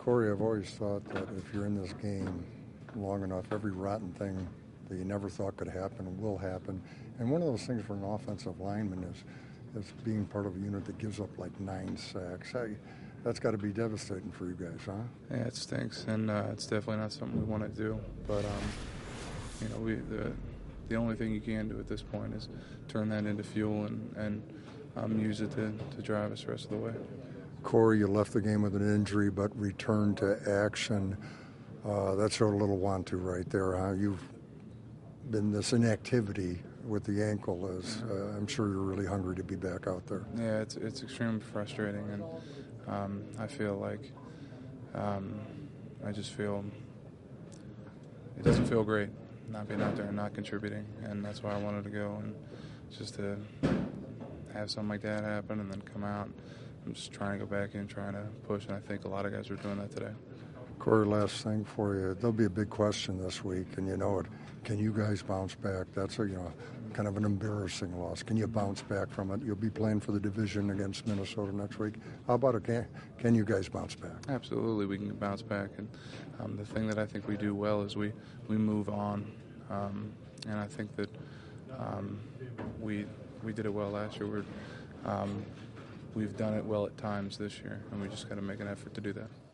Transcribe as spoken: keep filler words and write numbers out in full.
Corey, I've always thought that if you're in this game long enough, every rotten thing that you never thought could happen will happen. And one of those things for an offensive lineman is is being part of a unit that gives up like nine sacks. Hey, that's got to be devastating for you guys, huh? Yeah, it stinks, and uh, it's definitely not something we want to do. But um, you know, we the the only thing you can do at this point is turn that into fuel and and um, use it to to drive us the rest of the way. Corey, you left the game with an injury, but returned to action. Uh, that showed a little want to right there, huh? You've been this inactivity with the ankle is uh, I'm sure you're really hungry to be back out there. Yeah, it's it's extremely frustrating, and um, I feel like um, I just feel it doesn't feel great not being out there and not contributing, and that's why I wanted to go, and just to have something like that happen and then come out. I'm just trying to go back in, trying to push, and I think a lot of guys are doing that today. Corey, last thing for you. There'll be a big question this week, and you know it. Can you guys bounce back? That's a, you know, kind of an embarrassing loss. Can you bounce back from it? You'll be playing for the division against Minnesota next week. How about it? Can, can you guys bounce back? Absolutely, we can bounce back. And um, the thing that I think we do well is we, we move on. Um, and I think that um, we we did it well last year. We're, um, we've done it well at times this year, and we just got to make an effort to do that.